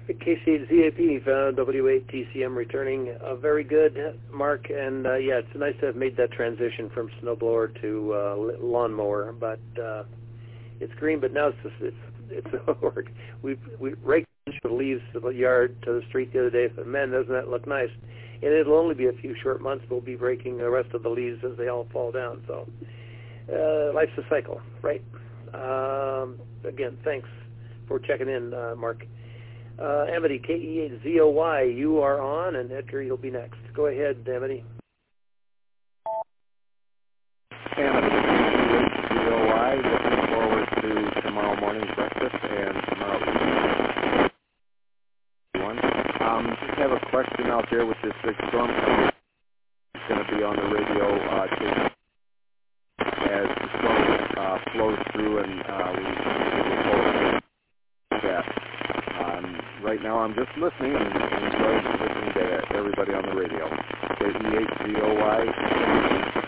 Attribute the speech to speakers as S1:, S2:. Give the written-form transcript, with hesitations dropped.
S1: KC8ZAP, W8TCM returning. Very good, Mark. And yeah, it's nice to have made that transition from snowblower to lawnmower. But it's green, but now it's work. We raked the leaves of the yard to the street the other day. But man, doesn't that look nice? And it'll only be a few short months. We'll be raking the rest of the leaves as they all fall down. So life's a cycle, right? Again, thanks for checking in, Mark. Amity, KE8ZOY, you are on, and Edgar, you'll be next. Go ahead, Amity.
S2: Amity, KE8ZOY, looking forward to tomorrow morning's breakfast and tomorrow evening. Just have a question out there with this big storm coming. It's going to be on the radio as the storm flows through, and we that. Right now I'm just listening and enjoying listening to everybody on the radio. KE8ZOY.